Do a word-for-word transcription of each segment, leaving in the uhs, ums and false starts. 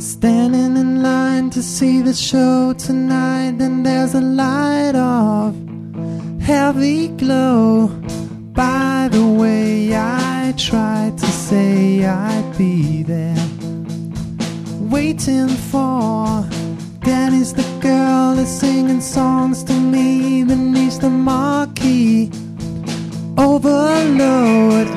Standing in line to see the show tonight, and there's a light of heavy glow. By the way, I tried to say I'd be there, waiting for Danny's the girl that's singing songs to me beneath the marquee. Overload.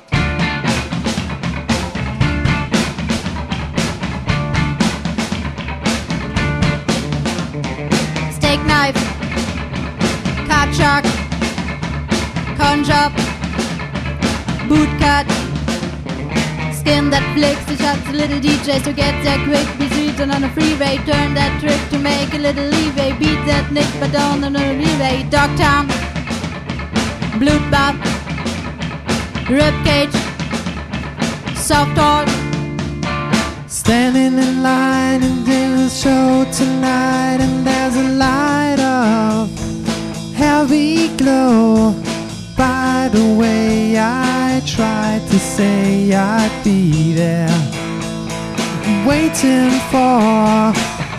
Steak knife, card shark, corn chop, boot cut, skin that flicks the shots, a little D J, so get there quick, be sweetened on a freeway, turn that trick to make a little leeway, beat that nick but don't on a relay, Dogtown, blood bath, rib cage, soft talk. Standing in line and doing the show tonight, and there's a light of heavy glow. By the way, I tried to say I'd be there, waiting for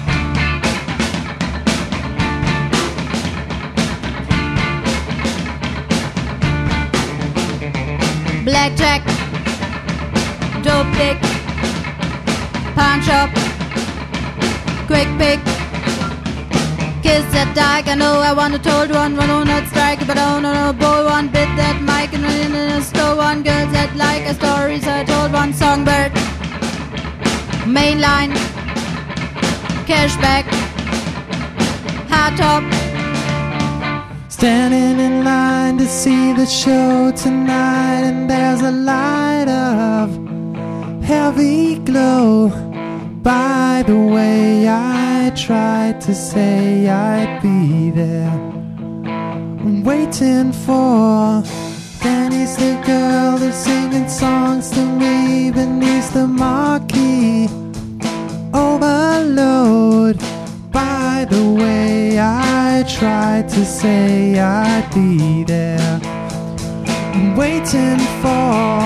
blackjack, dope dick, pawn shop, quick pick, kiss that dyke. I know I want a told one, one on that strike, but I don't know, boy one bit that mic and in a store one, girls that like a story, so I told one. Songbird, mainline, cashback, hard top. standing in line to see the show tonight, and there's a light of heavy glow. By the way, I tried to say I'd be there, I'm waiting for Danny's the girl that's singing songs to me beneath the marquee. Overload. By the way, I tried to say I'd be there, I'm waiting for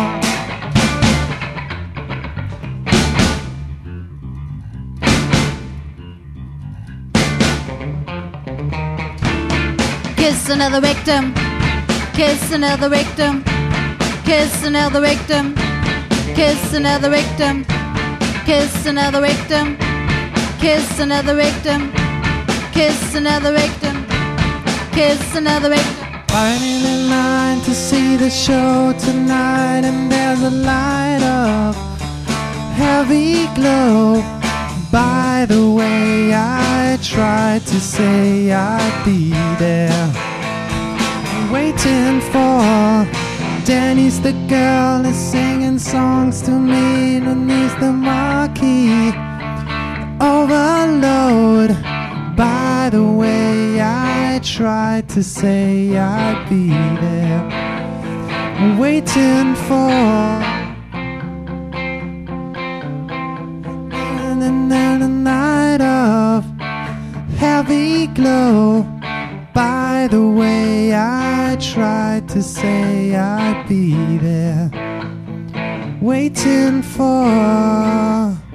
Kiss another victim, kiss another victim, kiss another victim, kiss another victim, kiss another victim, kiss another victim, kiss another victim, kiss another victim. Waiting in line to see the show tonight, and there's a light of heavy glow. By the way, I tried to say I'd be there, waiting for Danny's the girl that's singing songs to me beneath the marquee. Overload. By the way, I tried to say I'd be there, waiting for a night of heavy glow. By the way, I tried to say I'd be there, waiting for